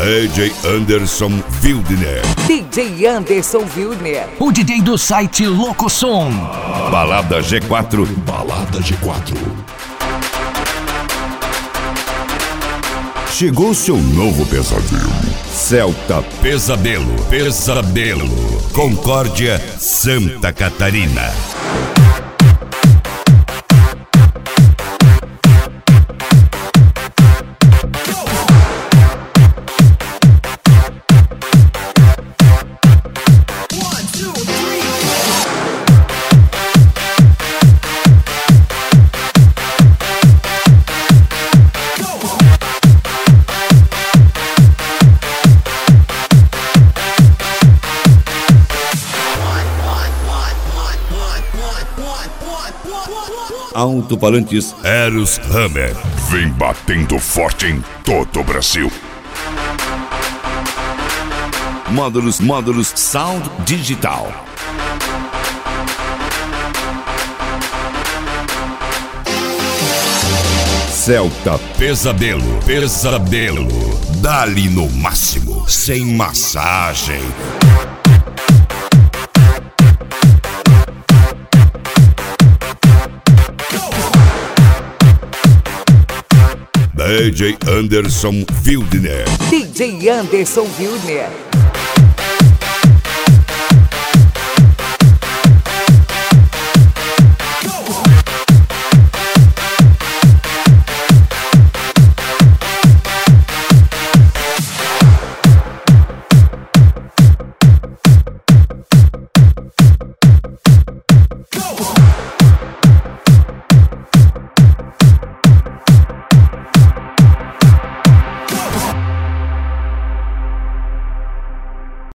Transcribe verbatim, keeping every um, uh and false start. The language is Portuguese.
D J Anderson Wildner. D J Anderson Wildner. O D J do site Louco Som. Balada G quatro. Balada G quatro. Chegou seu novo pesadelo. Celta Pesadelo. Pesadelo. Concórdia, Santa Catarina. Alto-falantes Eros Hammer. Vem batendo forte em todo o Brasil. Módulos, módulos Sound Digital. Celta Pesadelo. Pesadelo. Dali no máximo, sem massagem. D J Anderson Wildner. D J Anderson Wildner.